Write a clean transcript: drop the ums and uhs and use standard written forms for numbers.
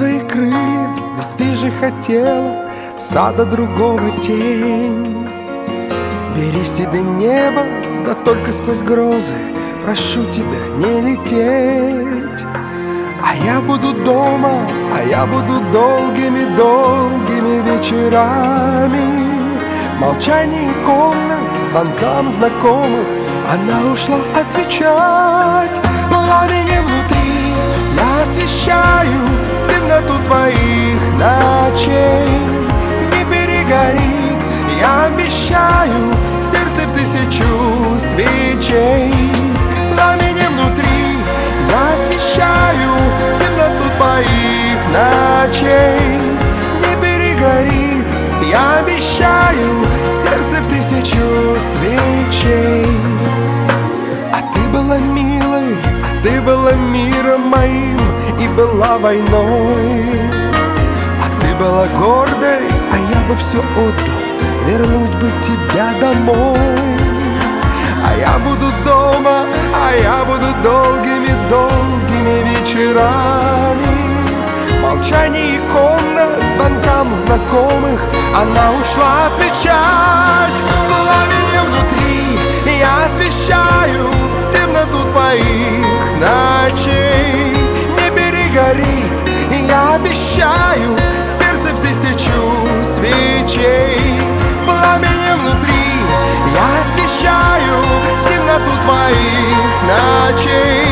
твои крылья, но ты же хотела сада другого тень. Бери себе небо, да только сквозь грозы, прошу тебя не лететь. А я буду дома, а я буду долгими-долгими вечерами. Молчание комнат, звонкам знакомых она ушла отвечать. Пламенем внутри я освещаю темноту твоих ночей. Не перегорит, я обещаю, сердце в 1000 свечей. Пламенем внутри я освещаю темноту твоих ночей. Не перегорит, я обещаю, сердце в 1000 свечей. А ты была милой, а ты была миром моим и была войной. А ты была гордой, а я бы все отдал, вернуть бы тебя домой. А я буду дома, а я буду долгими-долгими вечерами. Молчание комнат, звонкам знакомых она ушла отвечать. Пламенем внутри я освещаю темноту твоих ночей. Не перегорит, я обещаю, сердце в 1000 свечей. Пламенем внутри я освещаю темноту твоих ночей.